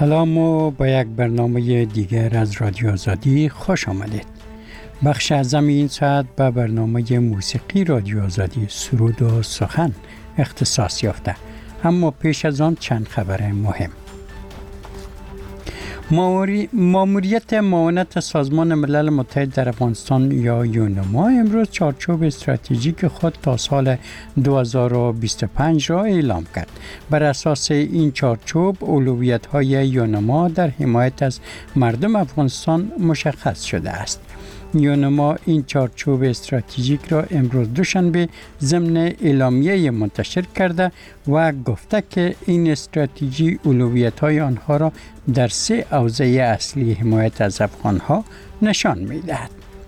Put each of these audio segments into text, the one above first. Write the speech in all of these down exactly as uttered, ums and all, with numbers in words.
سلام و با یک برنامه دیگر از رادیو آزادی خوش آمدید. بخش اعظم این ساعت به برنامه موسیقی رادیو آزادی سرود و سخن اختصاص یافته، اما پیش از آن چند خبر مهم. ماموریت معاونت سازمان ملل متحد در افغانستان یا یونما امروز چارچوب استراتژیک خود تا سال دو هزار و بیست و پنج را اعلام کرد. بر اساس این چارچوب اولویت‌های یونما در حمایت از مردم افغانستان مشخص شده است. یونما این چارچوب استراتژیک را امروز دوشنبه ضمن اعلامیه منتشر کرده و گفته که این استراتژی اولویت‌های آنها را در سه حوزه اصلی حمایت از افغان‌ها نشان می‌دهد.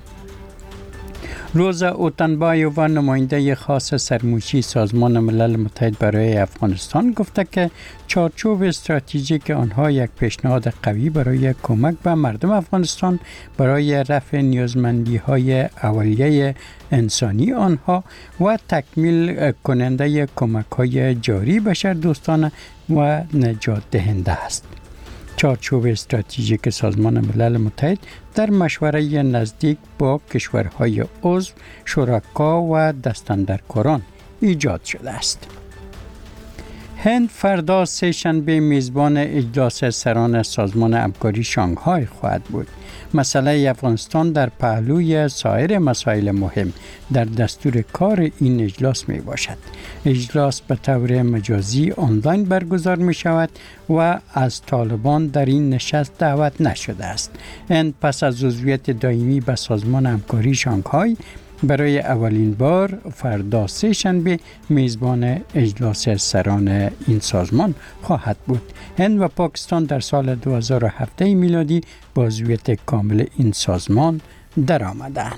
روزا اوتنبایوف و نماینده خاص سرموشی سازمان ملل متحد برای افغانستان گفته که چارچوب استراتژیک آنها یک پیشنهاد قوی برای کمک به مردم افغانستان برای رفع نیازمندی‌های اولیه انسانی آنها و تکمیل کننده کمک‌های جاری بشردوستانه و نجات دهنده است. چارچوب استراتژیک سازمان ملل متحد در مشوره نزدیک با کشورهای عضو، شرکا و دستاندرکاران ایجاد شده است. هند فردا سه شنبه میزبان اجلاس سران سازمان همکاری شانگهای خواهد بود. مسئله افغانستان در پهلوی سایر مسائل مهم در دستور کار این اجلاس می باشد. اجلاس به طور مجازی آنلاین برگزار می شود و از طالبان در این نشست دعوت نشده است. هند پس از عضویت دائمی به سازمان همکاری شانگهای برای اولین بار فردا سه شنبه میزبان اجلاس سران این سازمان خواهد بود. هند و پاکستان در سال دو هزار و هفت میلادی با عضویت کامل این سازمان درآمدند.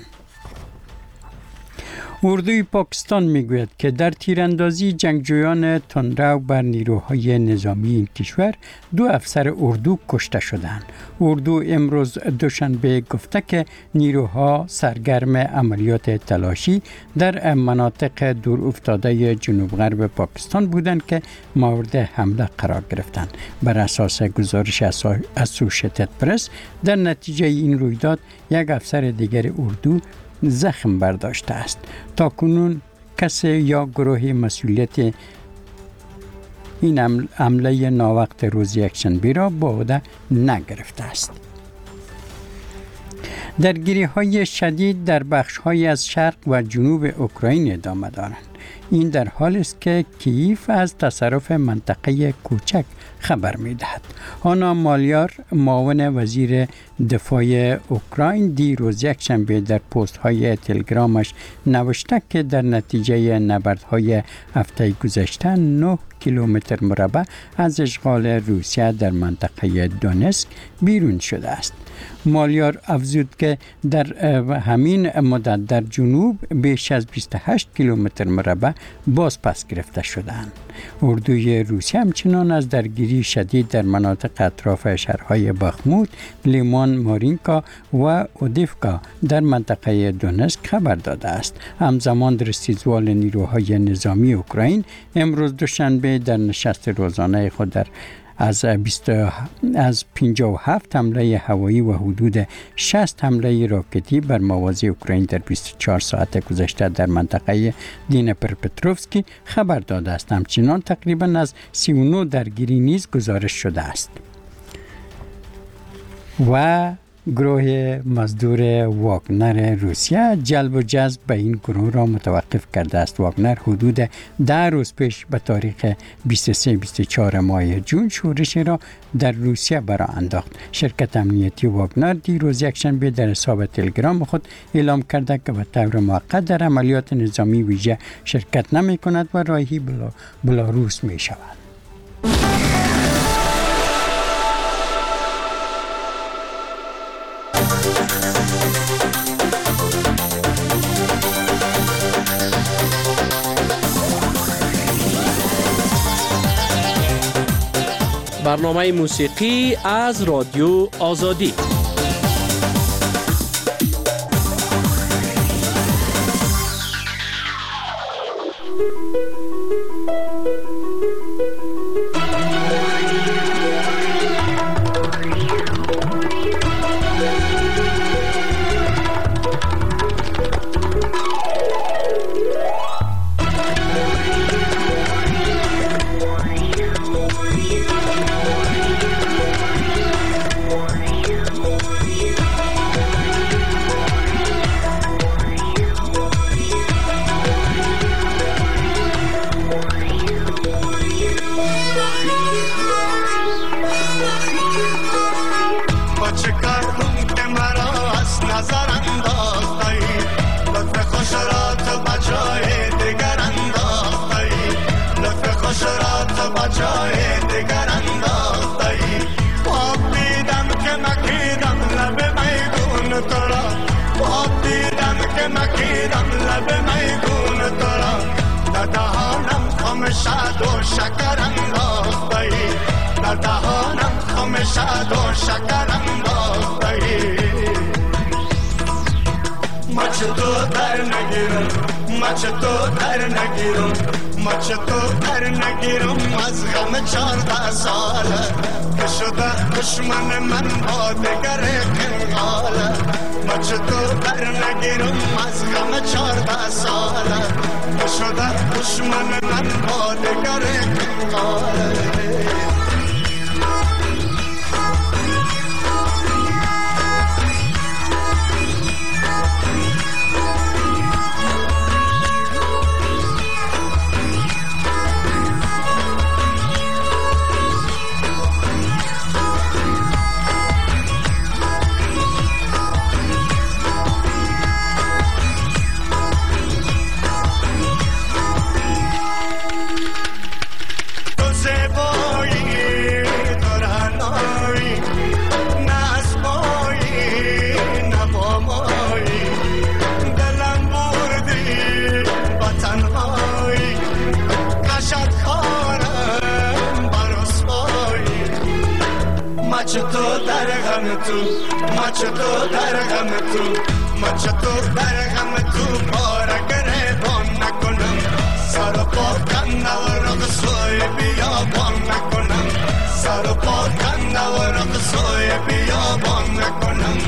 اردوی پاکستان میگوید که در تیراندازی جنگجویان تندرو بر نیروهای نظامی این کشور دو افسر اردو کشته شدند. اردو امروز دوشنبه گفته که نیروها سرگرم عملیات تلاشی در مناطق دور افتاده جنوب غرب پاکستان بودند که مورد حمله قرار گرفتند. بر اساس گزارش اسوشیتد پرس در نتیجه این رویداد یک افسر دیگر اردو زخم برداشته است. تا کنون کسی یا گروهی مسئولیت این حمله ناوقت روز یکشنبه را به عهده نگرفته است. درگیری‌های شدید در بخش‌های از شرق و جنوب اوکراین ادامه دارند. این در حالی است که کییف از تصرف منطقه کوچک خبر می‌دهد. هانا مالیار معاون وزیر دفاع اوکراین دیروز یکشنبه در پست‌های تلگرامش نوشته که در نتیجه نبردهای هفته گذشته نه کیلومتر مربع از اشغال روسیه در منطقه دونسک بیرون شده است. مالیار افزود که در همین مدت در جنوب بیش از بیست و هشت کیلومتر مربع باز پس گرفته شدند. اردوی روسیه همچنان از درگیری شدید در مناطق اطراف شهرهای بخموت، لیمان، مارینکا و اودیفکا در منطقه دونسک خبر داده است. همزمان رئیس‌جمهور نیروهای نظامی اوکراین امروز دوشنبه در نشست روزانه خود در از بیست از پنجاه و هفت حمله هوایی و حدود شصت حمله راکتی بر مواضع اوکراین در بیست و چهار ساعت گذشته در منطقه دینپرپتروفسکی خبر داده است. همچنان تقریبا از سی و نه درگیری نیز گزارش شده است. و گروه مزدور واگنر روسیه جلب و جذب به این گروه را متوقف کرده است. واگنر حدود ده روز پیش به تاریخ بیست و سه بیست و چهار ماه جون شورش را در روسیه برآ انداخت. شرکت امنیتی واگنر دیروز یکشنبه در حساب تلگرام خود اعلام کرده که به طور موقت در عملیات نظامی ویژه شرکت نمی کند و راهی بلا بلاروس می شود. برنامه موسیقی از رادیو آزادی. جای دیگر انداختی. خواب دیدم که مکیدم لب میدون تو را، خواب دیدم که مکیدم لب میدون تو را. در دهانم خم شد و شکر انداختی، در دهانم خم شد و شکر انداختی. مچ تو در نگیرم، مچ تو در نگیرم، مچ تو در نگیرم از غم چارده ساله که شده دشمن من با دگر کنگاله. مچ تو در نگیرم از غم چارده ساله که شده دشمن من با دگر کنگاله. مچ تو در غم تو، مچ تو در غم تو، مچ تو در غم تو بار گریبان نکنم. سر و پا کنده و رقصوی بیابان نکنم، سر و پا کنده و رقصوی بیابان نکنم.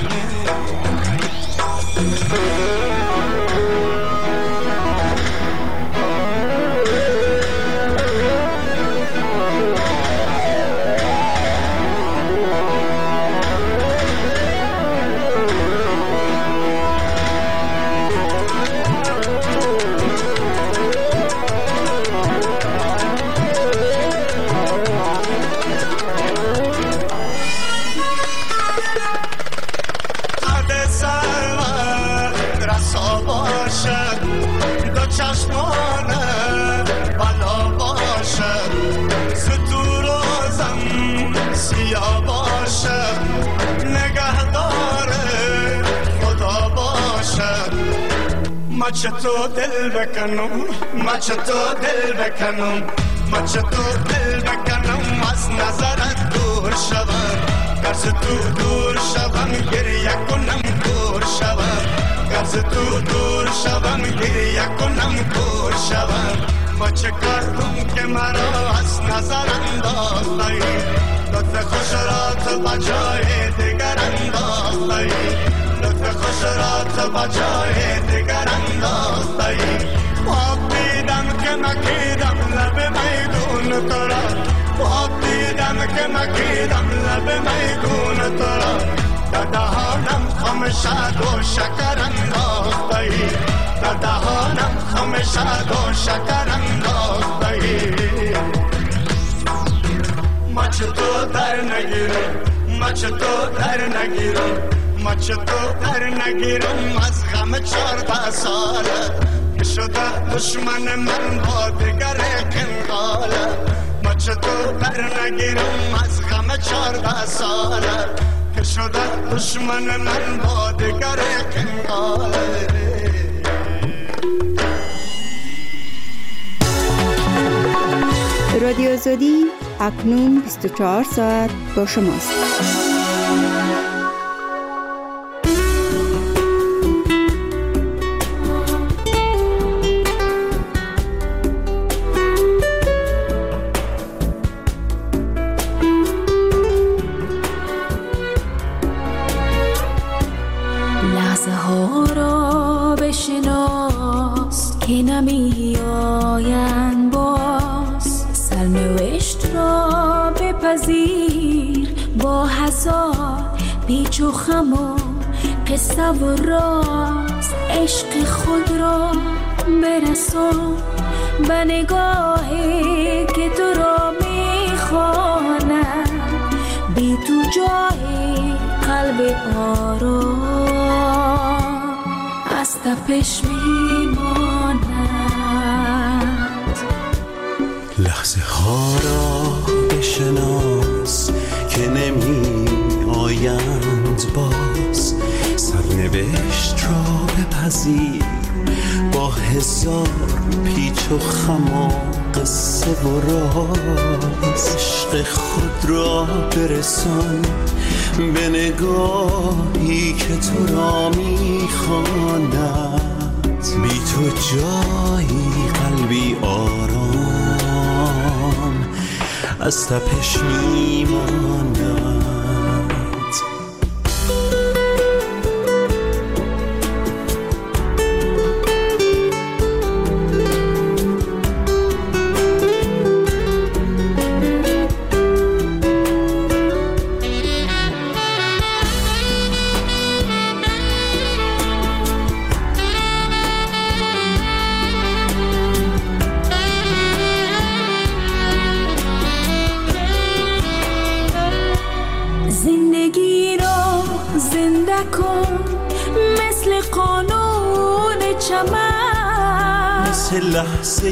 مچ تو دل بکنم، مچ تو دل بکنم، مچ تو دل بکنم از نظرت دور شوم. گرز تو دور شوم گریه کنم دور شوم، گرز تو دور شوم گریه کنم دور شوم. ما چه کردم که مرا از نظر انداختی، لطف خوش را تو بجای دیگر انداختی، لطف خوش را تو بجای دیگر انداختی. خواب دیدم که مکیدم لب میدون تو را، خواب دیدم که مکیدم لب میدون تو را. در دهانم خم شد و شکر انداختی، در دهانم خم شد و شکر انداختی. مچ تو در نگیرم، مچ تو در نگیرم، مچ تو در نگیرم از غم چارده ساله که شده دشمن من با دگر کنگاله. مچ تو در نگیرم از غم چارده ساله که شده دشمن من با دگر کنگاله. رادیو آزادی اکنون بیست و چهار ساعت با شماست. لحظه ها را بشناس که نمی آیند باز، سرنوشت را بپذیر با هزار پیچ و خم و قصه و راز. عشق خود را برسان به نگاهی که تو را میخواند، بی تو جای قلب آرام از تپش میماند. لحظه ها را بهشت را بپذیر با هزار پیچ و خم و قصه و راز. عشق خود را برسان به نگاهی که تو را میخواند، بی تو جایی قلبی آرام از تپش میماند. لحظه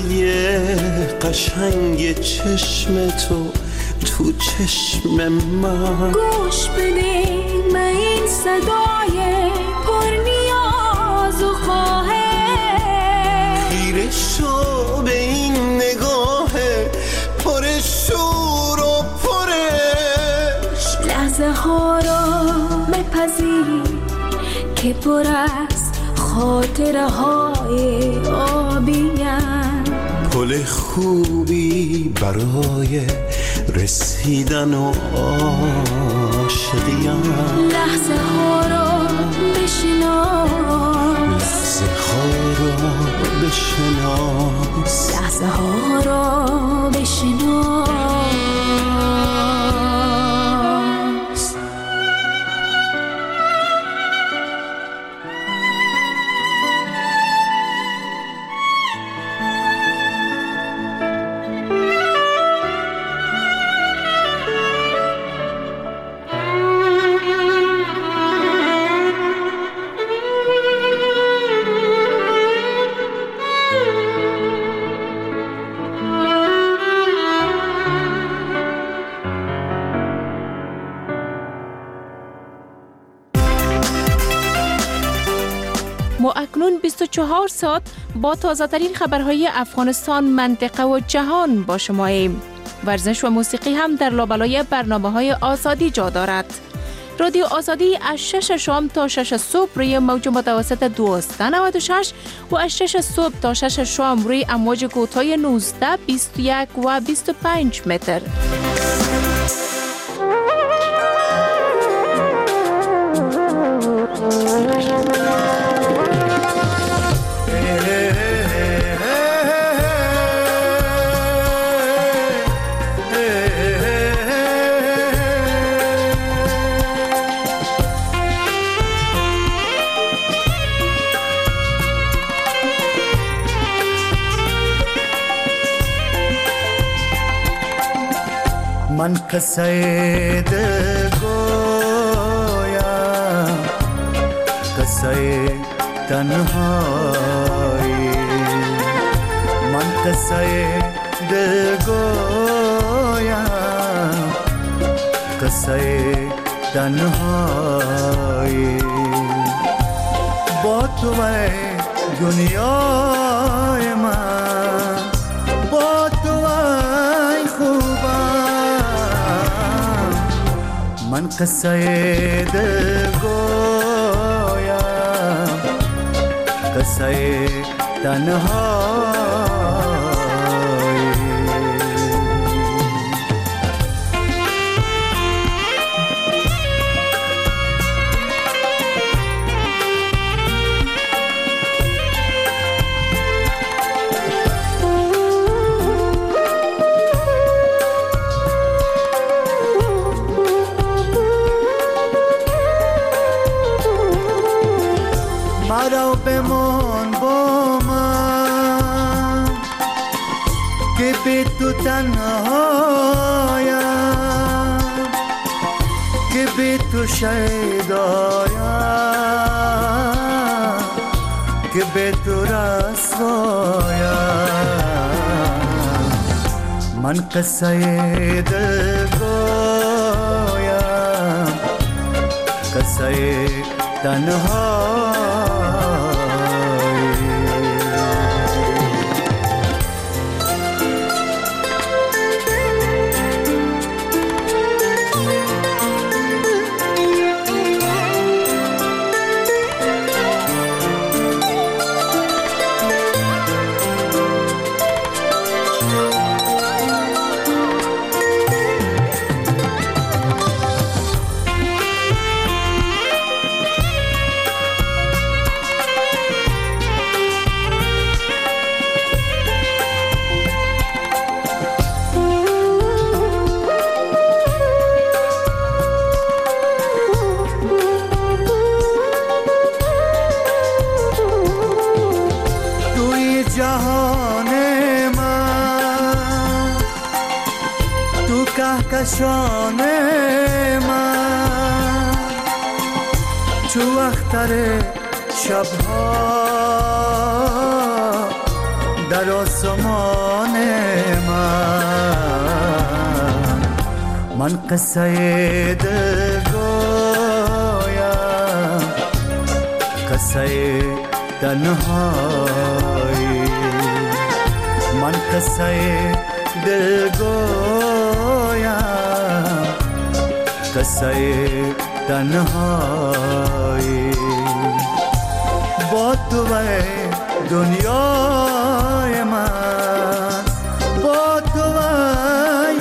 قشنگ چشم تو تو چشم من، گوش بده من این صدای پر نیاز و خواهش، خیره شو به این نگاه پر شور و پرش. لحظه ها را بپذیر که پر از خاطره های آبیم، پل خوبی برای رسیدن و عاشقیم. لحظه ها را بشناس، لحظه ها را بشناس، لحظه ها را بشناس. ما اکنون بیست و چهار ساعت با تازه ترین خبرهای افغانستان، منطقه و جهان با شماییم. ورزش و موسیقی هم در لابلای برنامه‌های آزادی جا دارد. رادیو آزادی از شش شام تا شش صبح روی موج متوسط دویست و نود و شش و از شش صبح تا شش شام روی امواج کوتاه نوزده، بیست و یک و بیست و پنج متر. من قصه دل گویم، قصه تنهایی. من قصه دل گویم، قصه تنهایی. با تو دنیای من، با تو ای خوبم. من قصه دل گویم، قصه تنهایی. مرا بمان با من که بی تو تنهایم، که بی تو شیدایم، که بی تو رسوایم. من قصه دل گویم، قصه تنهایم. جهان من، تو کهکشان من، تو اختر شبها در آسمان من. من قصه دل گویم، قصه تنهایی، من قصه دل گویم، قصه تنهایی. با تو به دنیای من، با تو به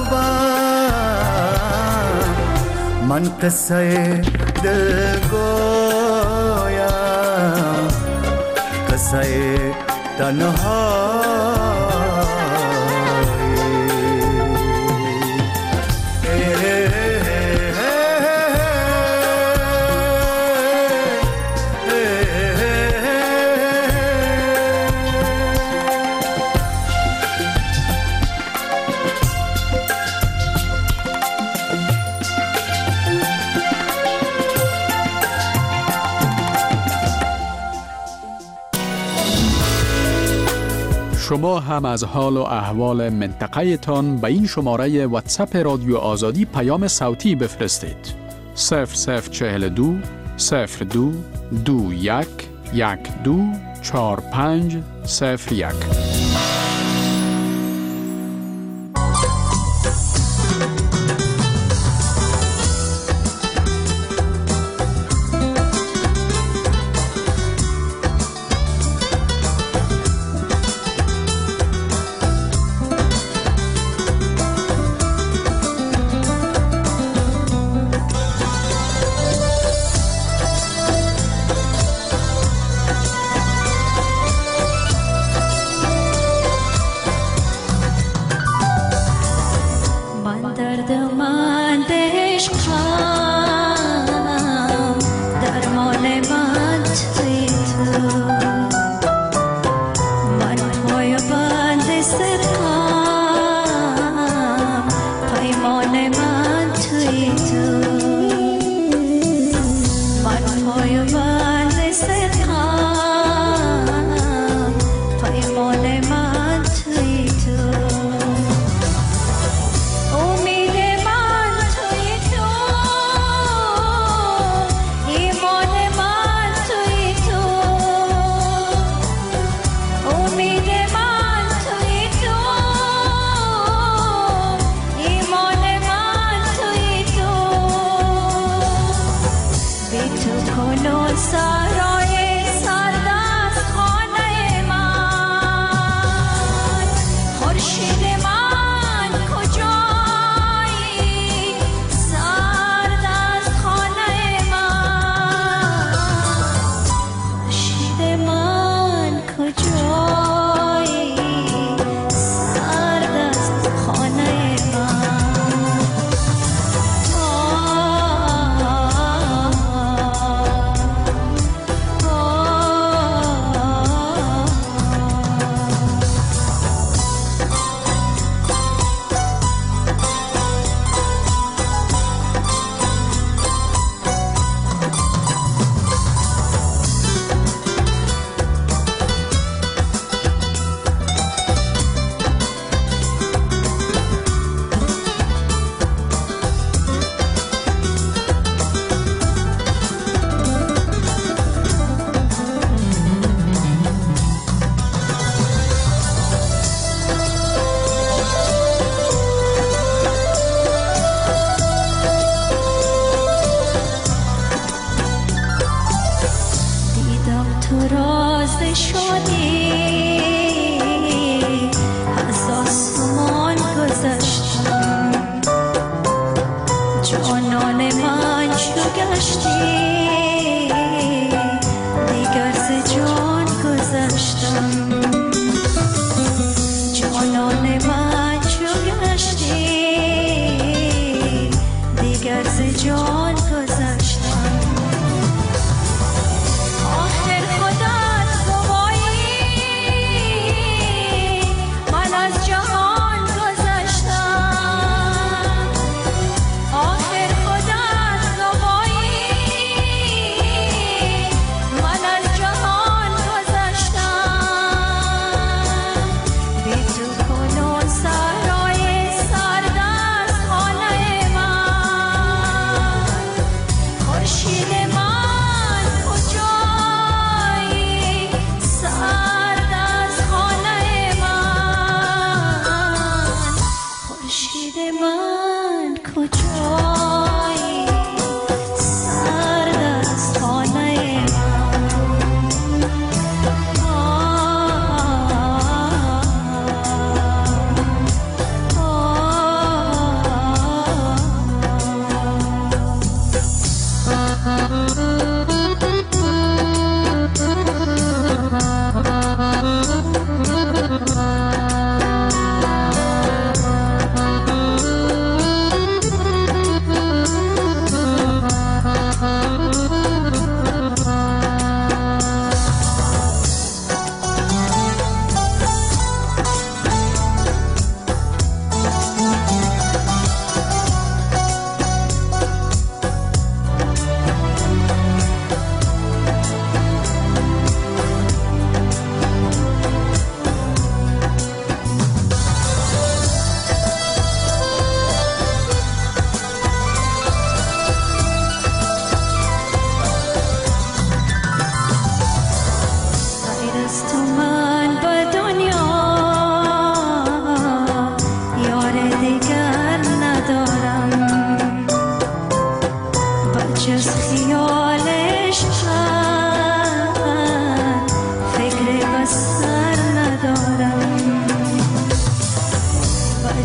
خوبم، من قصه دل گویم، قصه تنهایی. شما هم از حال و احوال منطقه تان به این شماره واتساپ رادیو آزادی پیام صوتی بفرستید. صفر صفر چهل دو صفر دو دو یک یک دو چهار پنج صفر یک.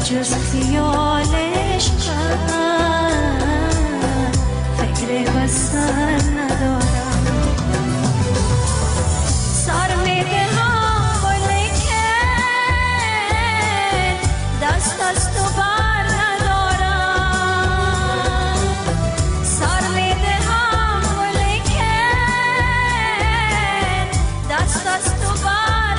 جز خیالش کرد فکر وصل ندارم سر میدهم ولیکن دست از تو بر ندارم سر میدهم ولیکن دست از تو بر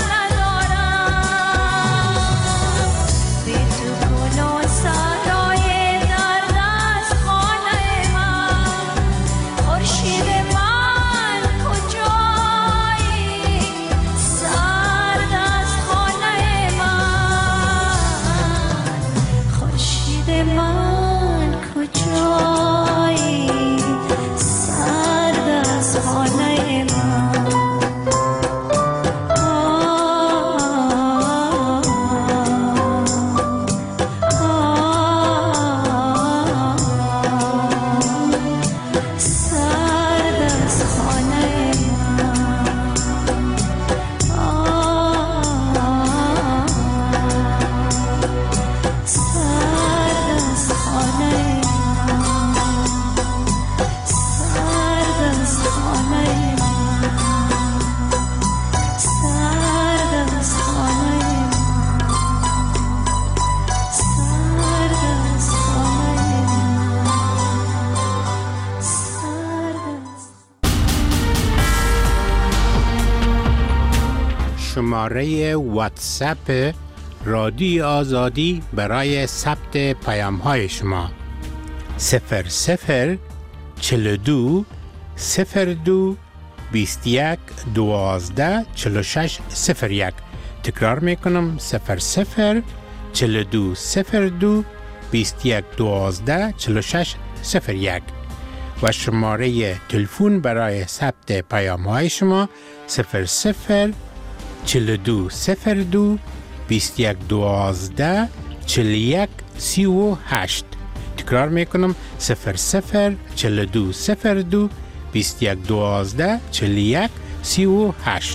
شماره واتساپ رادیو آزادی برای ثبت پیام های شما صفر صفر چهل و دو صفر دو بیست و یک دوازده چهل و شش صفر یک. تکرار میکنم صفر صفر چهل و دو صفر دو بیست و یک دوازده چهل و شش صفر یک و شماره تلفن برای ثبت پیام های شما صفر صفر چهل و دو صفر دو بیست و یک دوازده چهل و یک سی و هشت. تکرار میکنم صفر صفر چهل و دو صفر دو بیست و یک دوازده چهل و یک سی و هشت.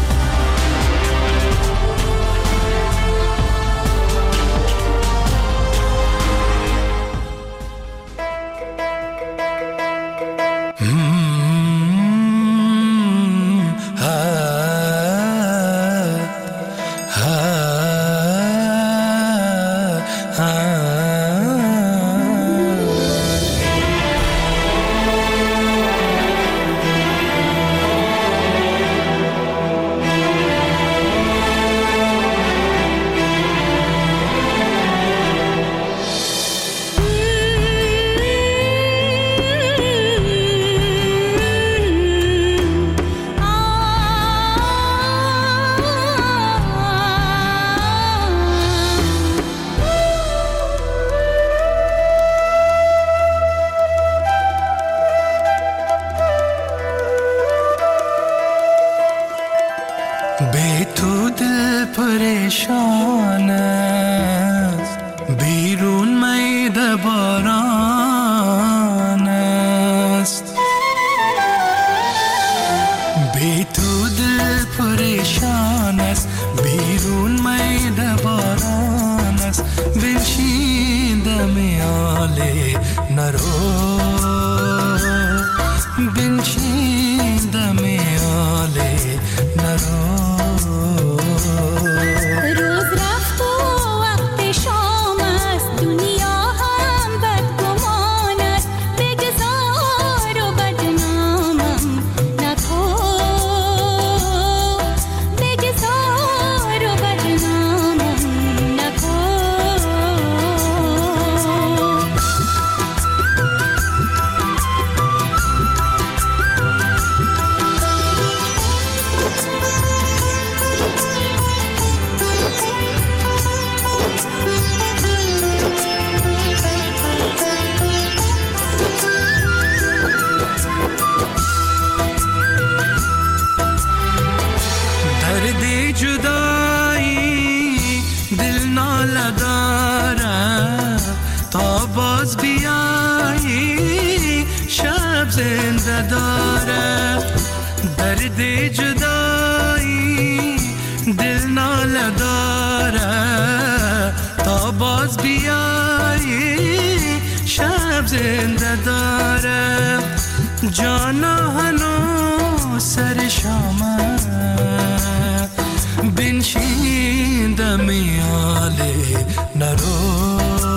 بی تو دل پریشان است بیرون میده باران است بی تو دل پریشان است بیرون میده باران است بنشین دم آله نرو بنشین دم آله نرو روز رفت و وقت شام است دنیا هم بدگمان است بگذار و بدنامم نکن بگذار و بدنامم نکن درد جدایی دل ناله داره تا باز بیایی شب زنده داره درد جدایی دل ناله داره تا باز باز بیایی شب زنده دارم جانا هنو سر شامه بنشین دمیاله نرو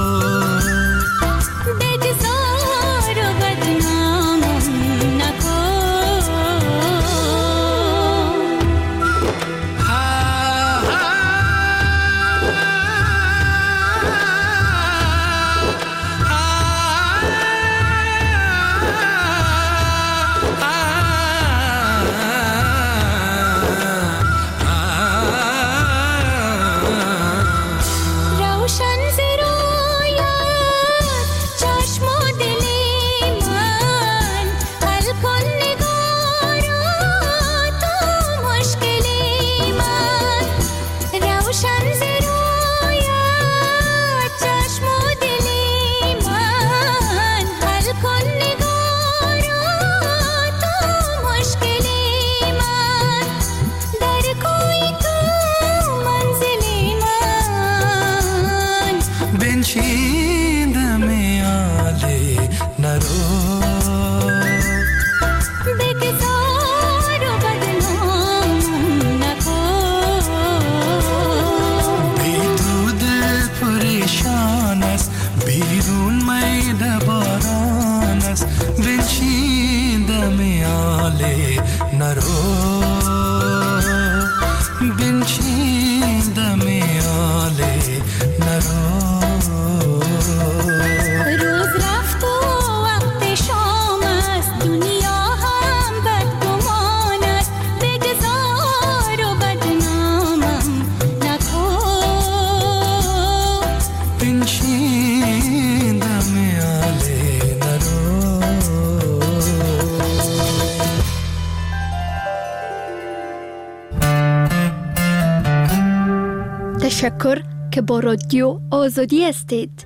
تشکر که با رادیو آزادی هستید.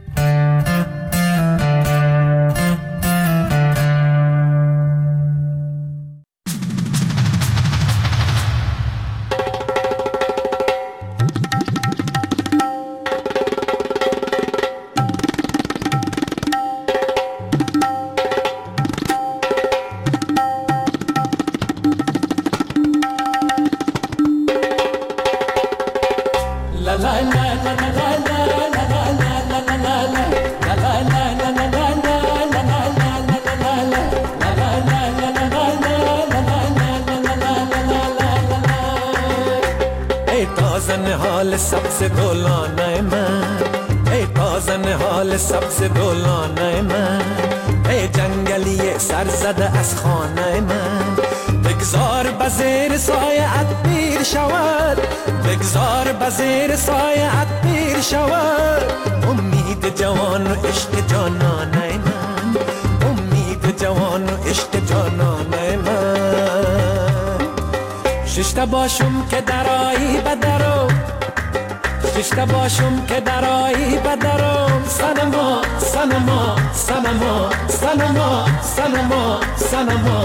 सबसे डोलाना मैं ए ताज़न हाल सबसे डोलाना मैं ए जंगलिए सरزده از خانه من بگذار بزیر سایه‌ات پیر شود بگذار بزیر سایه‌ات پیر شود امید جوان و عشق جانانه من امید جوان و عشق جانانه من ششته باشم که درایی بدرو ششته باشم که درایی بدرم سنما سنما سنما سنما سنما سنما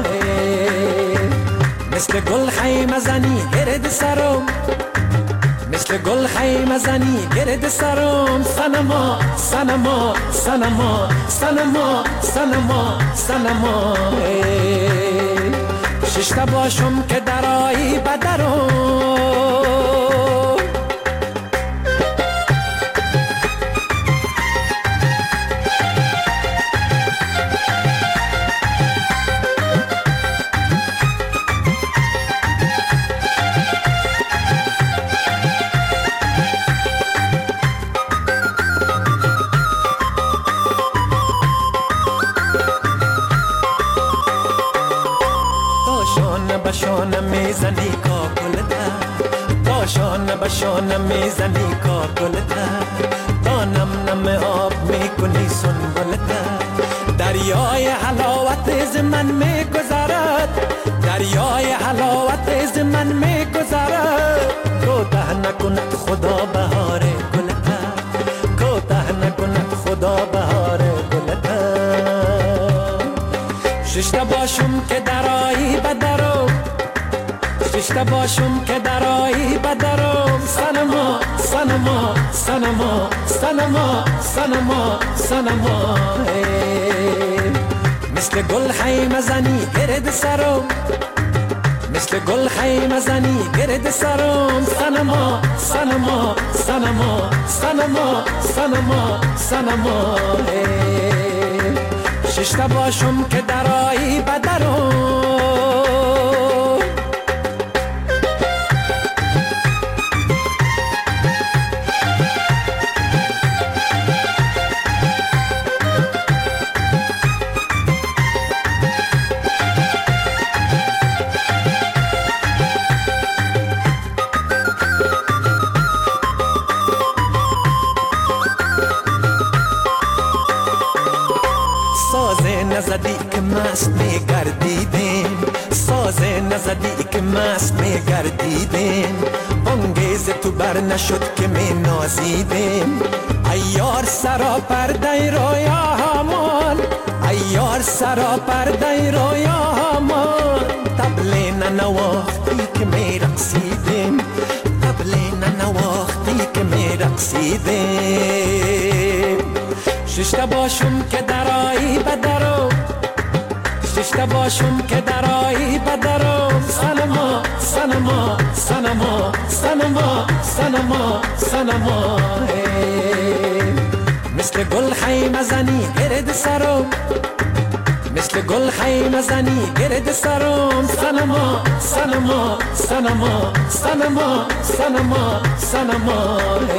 مثل گل خیمه زنی گرد سرم مثل گل خیمه زنی گرد سرم سنما سنما سنما سنما سنما سنما ششته باشم که درایی بدرم بشانه میزنی کاکلته باشانه بشانه میزنی کاکلته تا نم نم آب میکنی سنبلته دریای حلاوت از من میگذرد دریای حلاوت از من میگذرد کوته نکند خدا بهار گلته کوته نکند خدا بهار گلته ششته باشم که درایی بدرو ششته باشم که درایی بدرم سنما سنما سنما سنما سنما سنما مثل گل خیمه زنی گرد سرم مثل گل خیمه زنی گرد سرم سنما سنما سنما سنما سنما سنما ششتا باشم که درایی بدرم نزدی که مست میگردیدیم ساز نزدی که مست میگردیدیم بانگیز تو بر نشد که می نازیدیم ایار سرا پرده رویا همان ایار سرا پرده رویا همان تبلی ننواختی که می رقصیدیم تبلی ننواختی که می رقصیدیم ششتا باشم که درایی بدرم ششتا باشم که درایی بدرم سنما سنما سنما سنما سنما سنما مثل گل خیمه زنی گرد سرم مثل گل خیمه زنی گرد سرم سنما سنما سنما سنما سنما سنما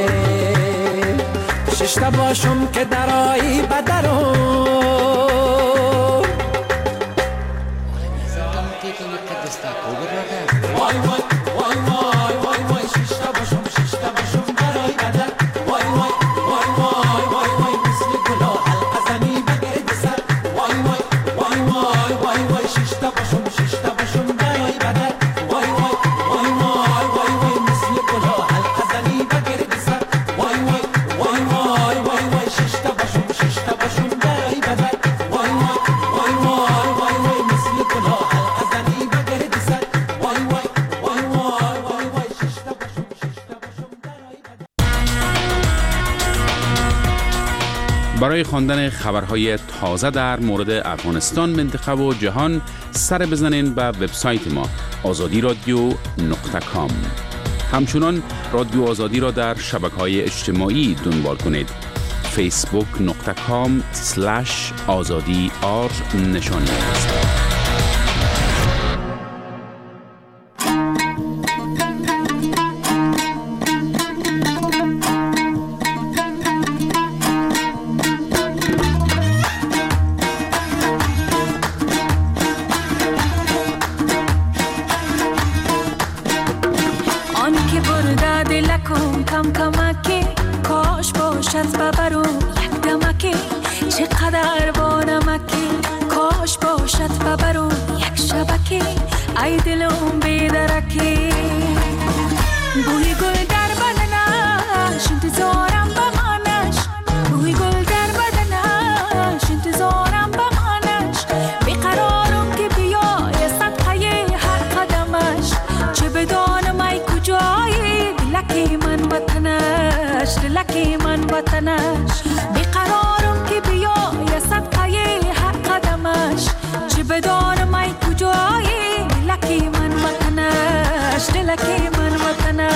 ششتا باشم که درایی بدرم وای وای وای وای وای وای ششتا باشم ششتا باشم درایی بدر وای وای وای وای وای وای مثل گلا حلقه زنی بگرد سر وای وای وای وای وای وای ششتا باشم ششتا باشم درایی بدر وای وای وای وای وای وای مثل گلا حلقه زنی بگرد سر وای وای وای وای وای وای ششتا باشم ششتا باشم درایی بدر وای وای وای وای وای وای مثل گلا حلقه زنی بگرد سر وای وای وای وای وای وای ششتا باشم ششتا باشم درایی بدر. برای خواندن خبرهای تازه در مورد افغانستان، منطقه و جهان سر بزنین به وبسایت ما آزادی رادیو نقطه کام. همچنان رادیو آزادی را در شبکه‌های اجتماعی دنبال کنید. فیسبوک نقطه کام سلش آزادی آر نشانی است. آن که برده دلکم کم کمکی کاش باشد ببرو یک دمکی چقدر با نمکی کاش باشد ببرو یک شبکی ای دلم بیدرکی بوی گل در بدنش انتظارم بمانش بوی گل در بدنش انتظارم بمانش بیقرارم که بیای صدقه هر قدمش چه بدانم ای کجایی دلکی من وطنش دلکی من وطنش بیقرارم که بیای صدقه هر قدمش چه بدانم ای کجایی دلکی من وطنش دلکی من وطنش.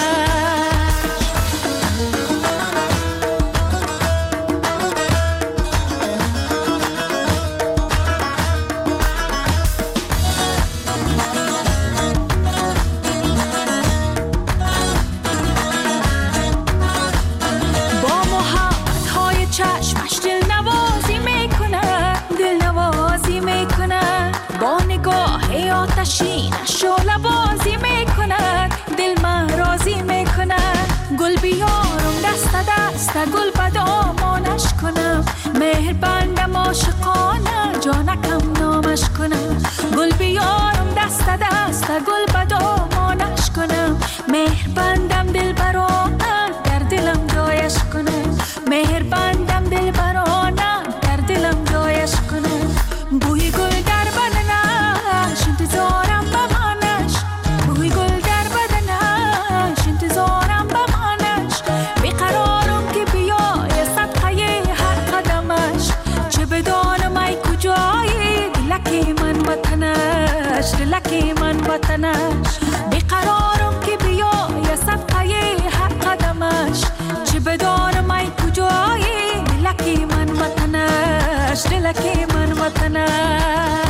چشمش دل نوازی میکنه دل نوازی میکنه با نگاه آتشینش شعله بازی میکنه دل من راضی میکنه گل بیارم دست دست گل به دامانش کنم مهر بندم عاشقانه جانکم نامش کنم گل بیارم دست دست گل به دامانش کنم مهر بندم دل برانه در دلم جایش کنم مهر بندم دل برانه در دلم جایش کنم بوی گل در بدنش انتظارم بمانش بوی گل در بدنش انتظارم بمانش وطنش بیقرارم که بیای صدقه هر قدمش چه بدارم ای کجایی دلکی من وطنش دلکی من وطنش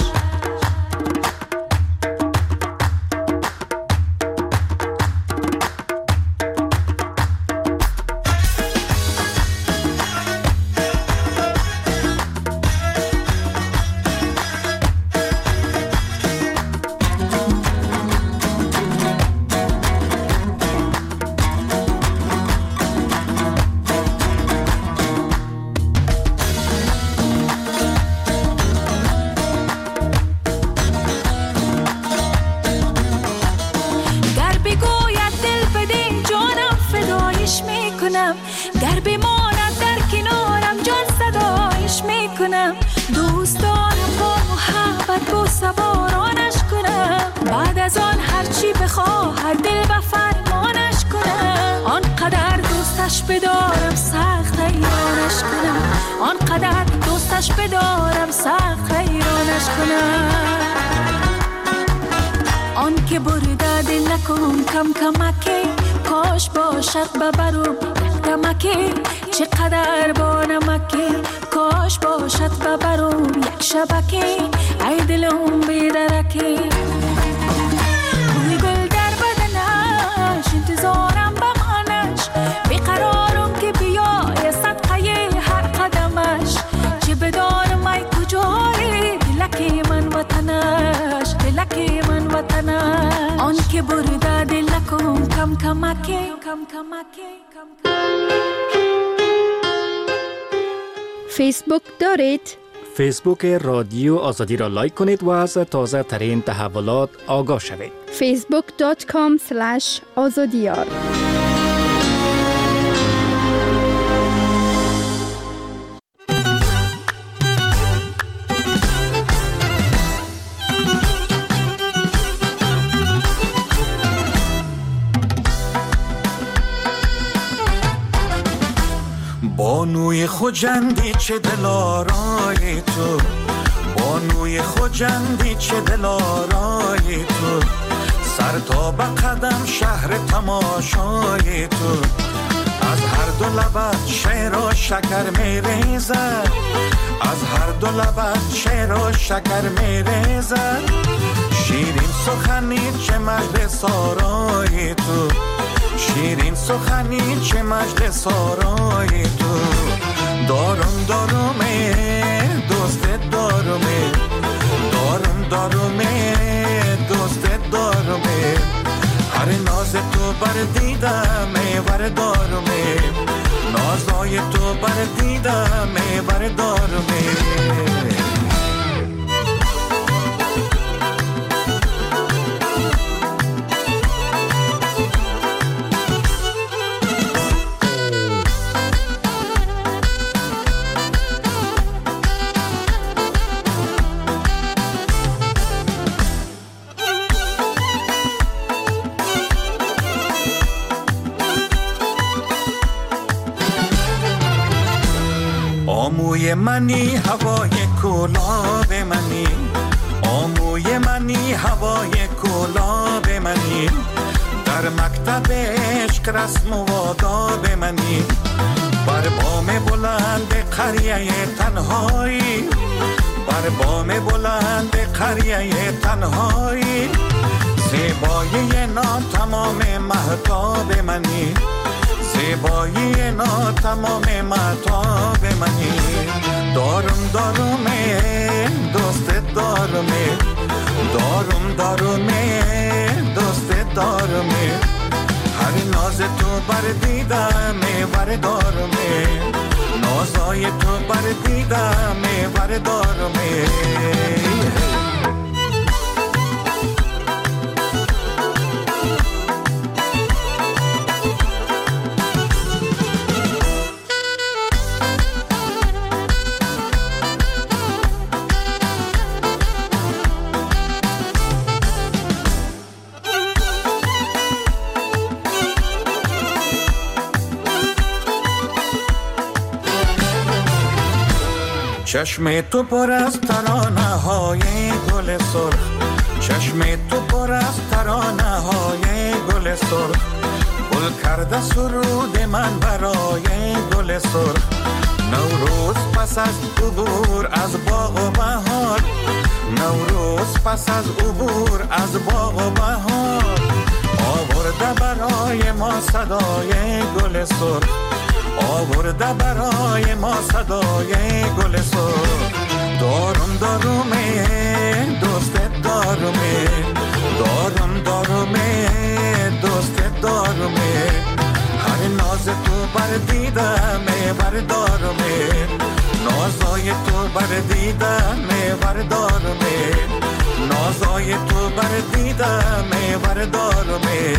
گر بماند در کنارم جان صدایش میکنم دوست دارم با محبت با سوارانش کنم بعد از آن هرچی بخواهد دل و فرمانش کنم آنقدر دوستش بدارم سخت حیرانش کنم آنقدر دوستش بدارم سخت حیرانش کنم آن که برده دل نکن کم کمکی کاش باشد ببرم نمکی چقدر با نمکی کاش باشد ببرم یک شبکی ای دلم بیدرکی بوی گل در بدنش انتظارم بمانش بیقرارم که بیای صدقه هر قدمش چه بدارم ای کجایی دلکی من وطنش دلکی من وطنش آن که برده دل نکن کم کمکی کم کمکی فیسبوک دارید؟ فیسبوک رادیو آزادی را لایک کنید و از تازه ترین تحولات آگاه شوید. فیسبوک دات کام اسلش آزادیار بانوی خجندی چه دلارای تو بانوی خجندی چه دلارای تو سر تا به قدم شهر تماشای تو از هر دو لبت شعر و شکر می ریزد از هر دو لبت شعر و شکر می ریزد شیرین سخنی چه مجد سارای تو شیرین سخنی چه مجد سارای تو دارم دارمه دوست دارمه دارم دارمه دوست دارمه هر ناز تو بر دیدمه بر دارمه نازای تو بر دیدمه بر دارمه آموی منی هوای گلاب منی آموی منی هوای گلاب منی در مکتب عشق رسم و آداب منی بر بام بلند قریه تنهایی بر بام بلند قریه تنهایی زیبایی ناتمام مهتاب منی زیبایی نا تمام مطاب منی دارم دارمه دوست دارمه دارم دارمه دوست دارمه هر ناز تو بر دیدمه بر دارمه نازای تو بر دیدمه بر دارمه چشم تو پر از ترانه های گل سرخ، چشم تو پر از ترانه های گل سرخ، گل کرده سرود من برای گل سرخ. نوروز پس از عبور از باغ و بهار، نوروز پس از عبور از باغ و بهار، آورده برای ما صدای گل سرخ، آورده برای ما صدای گل سرخ. دارم دارومه دوست دارومه، دارم دارومه دوست دارومه، هر ناز تو بر دیدمه بردارمه، نازای تو بر دیدمه بردارمه، نازای تو بر دیدمه بردارمه.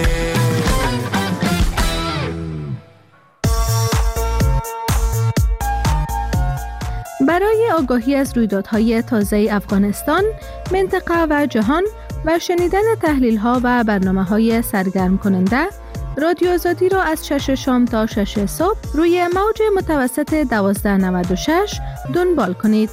برای آگاهی از رویدادهای تازه افغانستان، منطقه و جهان و شنیدن تحلیل‌ها و برنامه‌های سرگرم کننده، رادیو آزادی را از شش شام تا شش صبح روی موج متوسط دوازده نود و شش دنبال کنید.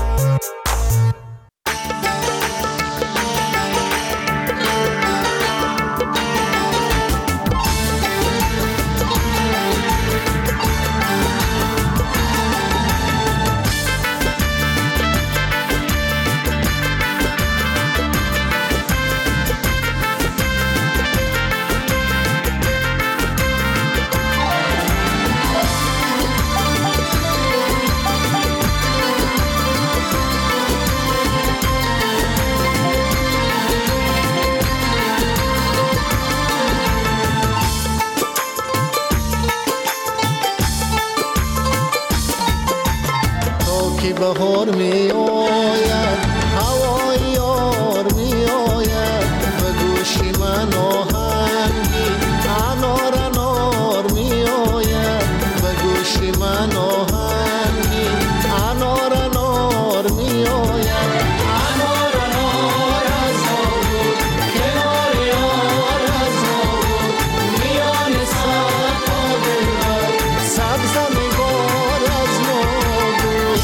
بهار می آید، هوای یار می آید، به گوشی من آهنگی انار انار می آید، به گوشی من آهنگی انار انار می آید. انار انار از آبود کنار یار از آبود، میان سر تا دلبر سبز نگار از ما بود.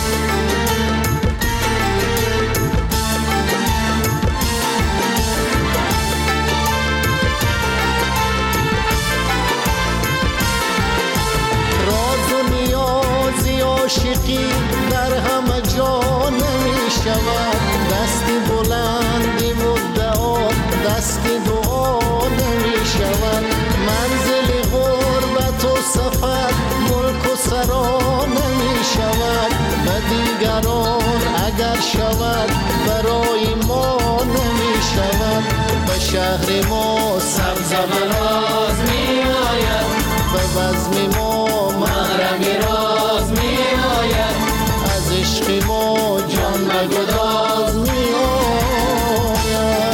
عاشقی در همه جا نمی شود، دستی بلندی مدعا دستی دعا نمی شود. منزل غربت و سفر ملک و سرا نمی شود، به دیگران اگر شود برای ما نمی شود. به شهر ما سبز و براز می آید، به بزم ما محرم راز می آید، از عشق ما جان و گداز می آید.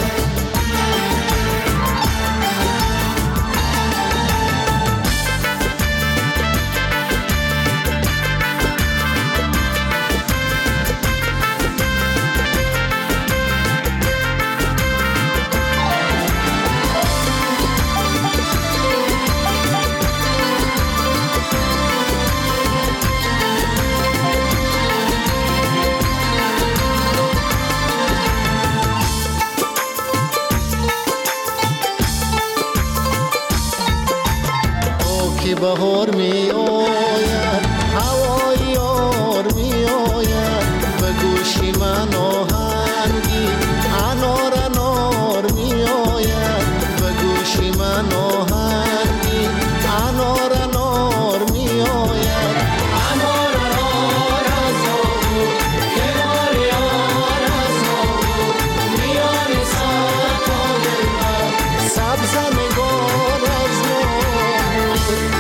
بهار می آید، هوای یار می آید، به گوشی من آهنگی انار انار می آید، به گوشی من آهنگی انار انار می آید. انار انار از آبود کنار یار از آبود، میان سر تا دلبر سبز نگار از ما بود.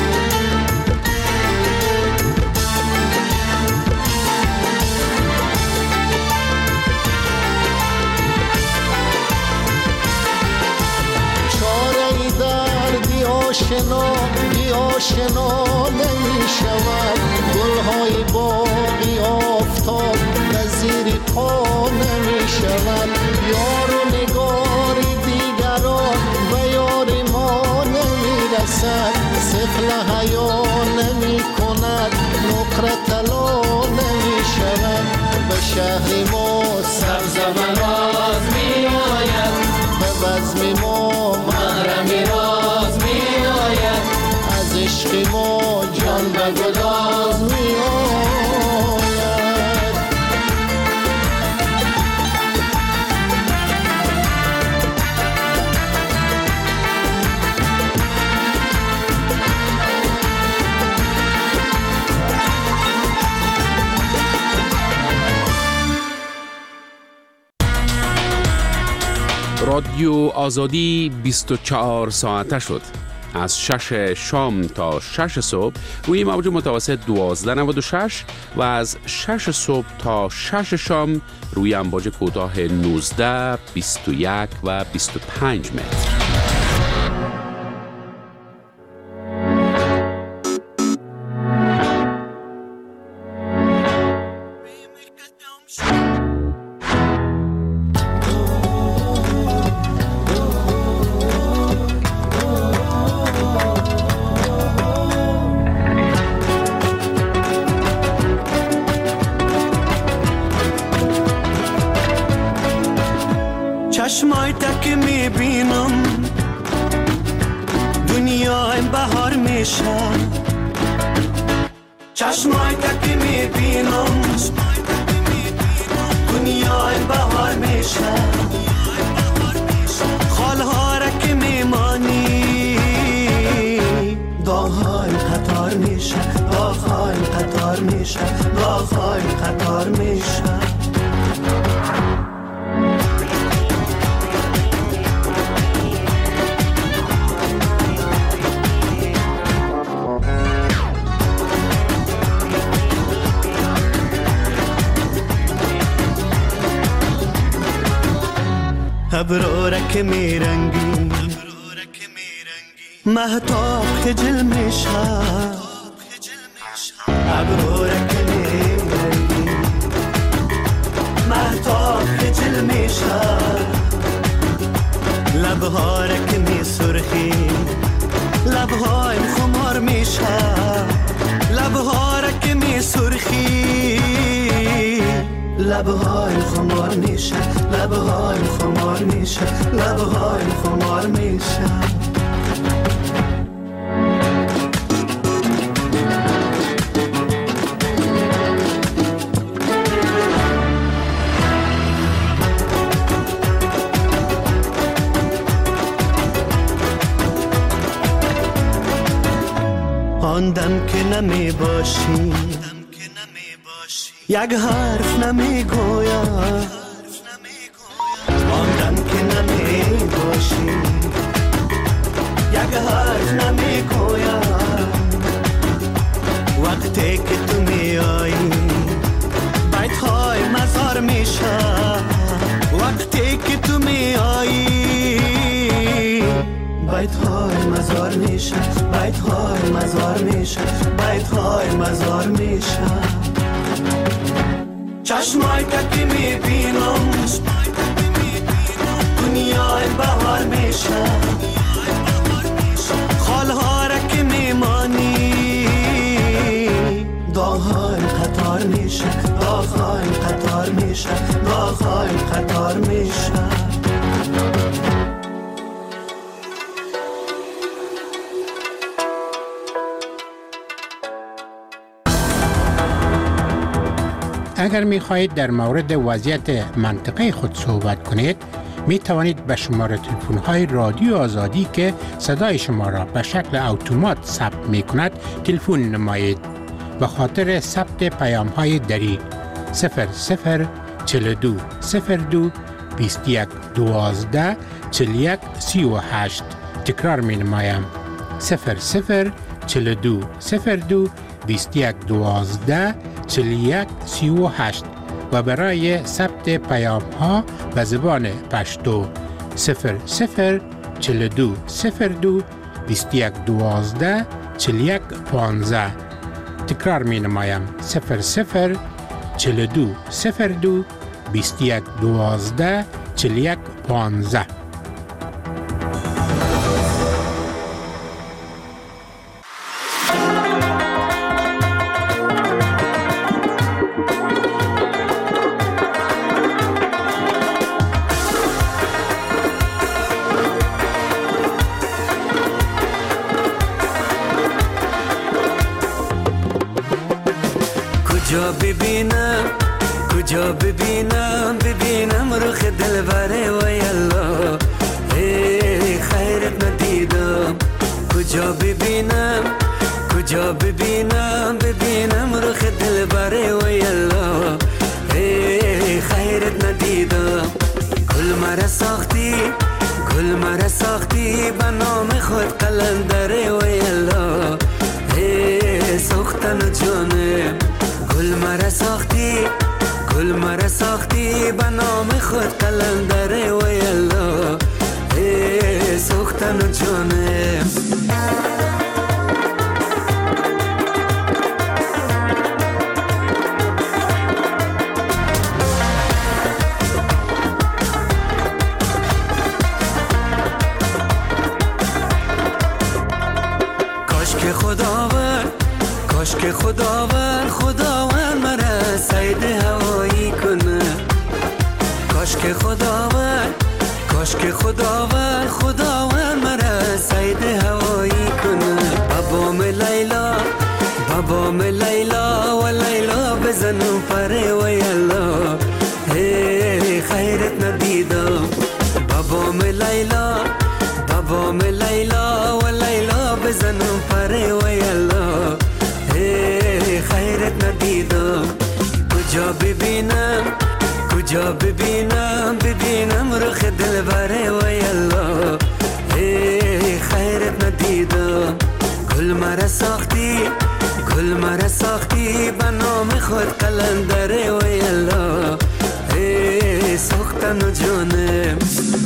آشنا بی آشنا نمی شود، گلهای باغی آفتاب به زیر پا نمی شود. یار و نگار دیگران و یار ما نمی رسد، سفل حیا نمی کند نقره طلا نمی شود به شهر ما سبز و راز می آید به بزم ما محرم راز می آید از عشق ما جان به گداز می آید رادیو آزادی بیست و چهار ساعته شد. از شش شام تا شش صبح روی موج متوسط دوازده نود و شش و از شش صبح تا شش شام روی امواج کوتاه نوزده، بیست و یک و بیست و پنج متر. چشمای تک میبینم دنیای بهار میشه چشمای تک میبینم دنیای بهار میشه خالها را که میمانی داغهای قطار میشه داغهای قطار میشه داغهای قطار میشه ابرو را که میرنگی مهتاب خجل میشه ابرو را که میرنگی مهتاب خجل میشه لبها را که میسرخی لبهای خمار میشه لبها را که میسرخی لبهای خمار میشه لبهای خمار میشه لبهای خمار میشه آن دم که نمی باشی یک حرف نمی گوید آن دم که نمی باشی یک حرف نمی گوید وقتی که تو می آیی بیت های مزار میشه وقتی که تو می آیی بیت های مزار میشه بیت های مزار میشه بیت های مزار میشه چشمای تکی میبینم دنیای بهار میشه خالها را که میمانی داغهای قطار میشه داغهای قطار میشه داغهای قطار میشه اگر می خواهید در مورد وضعیت منطقه خود صحبت کنید می توانید به شماره تلفن های رادیو آزادی که صدای شما را به شکل اتومات ثبت می کند تلفن نمایید. به خاطر ثبت پیام های دری صفر صفر چهل و دو صفر دو بیست و یک دوازده چهل و یک سی و هشت تکرار می نمایم صفر صفر چهل و دو صفر دو بیست و یک دوازده چهل و یک سی و هشت و برای ثبت پیام ها به زبان پشتو صفر صفر چهل و دو صفر دو بیست و یک دوازده چهل و یک پانزده تکرار می نمایم صفر صفر چهل و دو صفر دو بیست و یک دوازده چهل و یک پانزده. کجا ببینم کجا ببینم ببینم رخ دلبره و یلا ای خیرت ندیدم کجا ببینم کجا ببینم ببینم رخ دلبره و یلا ای خیرت ندیدم گل مرا ساختی گل مرا ساختی به نام خود قلندره و یلا ای سوختن جانم گل مرا ساختی گل مرا ساختی به نام خود قلندره و یلا ای سوختن جانم که خداوند خداوند مرا سید هوایی کنه کاش که خداوند کاش که خداوند خداوند مرا سید هوایی کنه بابام لیلا بابام لیلا و لیلا بزنم پره و یلا هی خیرت ندیدم بابام لیلا بابام لیلا و لیلا بزنم پره و یلا خیرت ندیدم کجا ببینم کجا ببینم ببینم رخ دلبره و یلا ای خیرت ندیدم گل مرا ساختی گل مرا ساختی به نام خود قلندره و یلا ای سوختن و جانم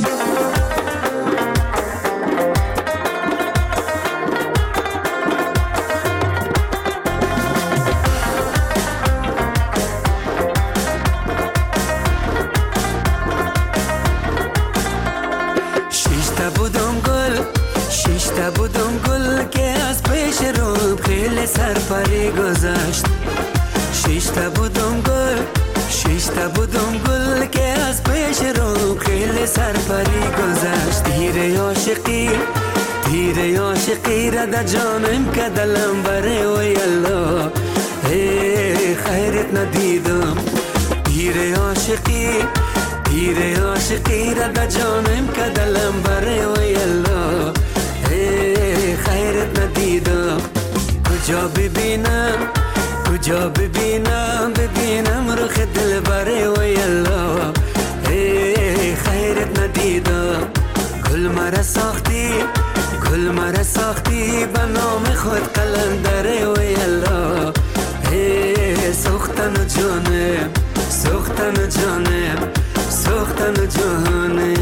بودم گل که از پیش رو خیلی سرپری گذشت شیشتا بودم گل شیشتا بودم گل که از پیش رو خیلی سرپری گذشت تیر عاشقی تیر عاشقی را در جانم که دلم بره و یلا ای خیرت ندیدم تیر عاشقی تیر عاشقی را در جانم که دلم بره و یلا خیرت ندیدم کجا ببینم کجا ببینم ببینم رخ دلبره و یلا ای خیرت ندیدم گل مرا ساختی گل مرا ساختی به نام خود قلندره و یلا ای سوختن و جانم سوختن و جانم سوختن و جانم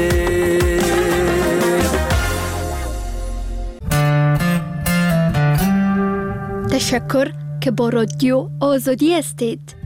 تشکر که با رادیو آزادی هستید.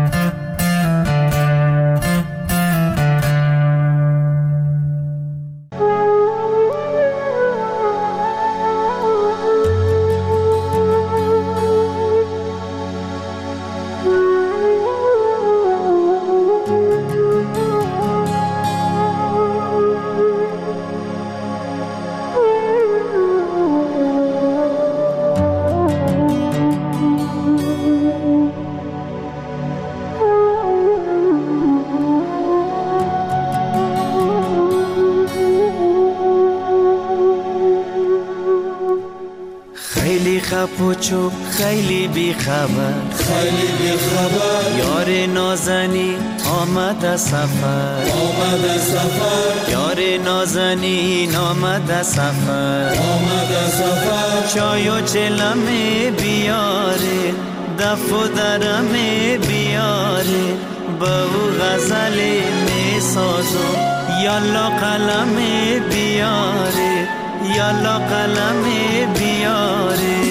پوچو خیلی بی خبر خیلی بی خبر یار نازنی آمد سفر آمد سفر یار نازنین آمد سفر آمد سفر چای و چلمه بیاره دف و درمه بیاره با او غزل می سازم یالا قلم بیاره یالا قلم بیاره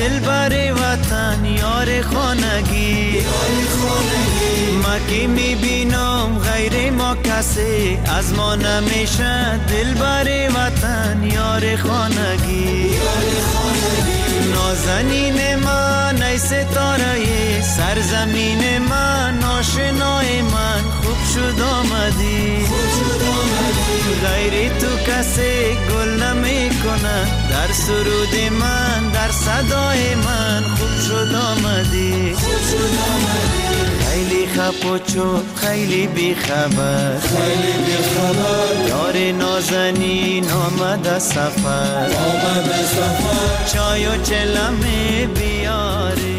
دل بر وطن یار خانگی ما که میبینم غیر ما کسی از ما نمیشه دل بر وطن یار خانگی نازنین من ای ستاره سرزمین من آشنای من خوب شد آمدی غیر تو کسی گل نمی کنه در سرود من در صدای من خوب شد آمدی خیلی خب و چوب خیلی بی خبر خیلی بی خبر یار نازنین آمد سفر آمد سفر چای و چلمه بیاره